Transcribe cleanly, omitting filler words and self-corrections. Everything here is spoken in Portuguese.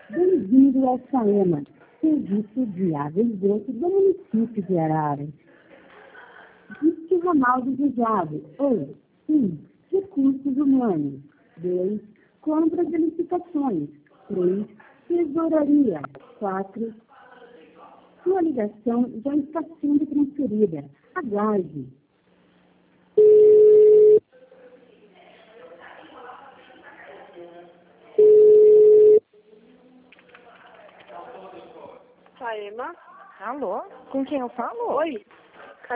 Bem-vindo ao SAEMA, Serviço de Água e Esgoto do município de Araras. Disque ramal desejado, ou, 1. Recursos humanos. 2. Compras e licitações. 3. Tesouraria. 4. Sua ligação já está sendo transferida. Aguarde. Saema? Alô? Com quem eu falo? Oi?